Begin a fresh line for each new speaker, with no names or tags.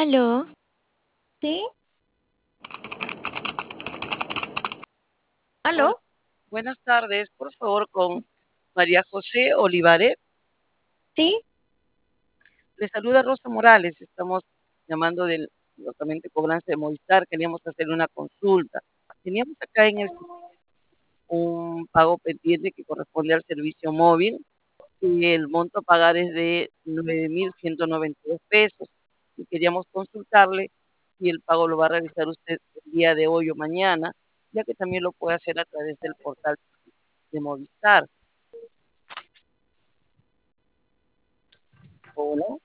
Aló,
¿Sí?
Hola,
¿Aló?
buenas tardes, por favor, con María José Olivares.
¿Sí?
Le saluda Rosa Morales, estamos llamando del Departamento de Cobranza de Movistar, queríamos hacer una consulta. Teníamos acá en el un pago pendiente que corresponde al servicio móvil y el monto a pagar es de 9.192 pesos. Y queríamos consultarle si el pago lo va a realizar usted el día de hoy o mañana, ya que también lo puede hacer a través del portal de Movistar. ¿O no?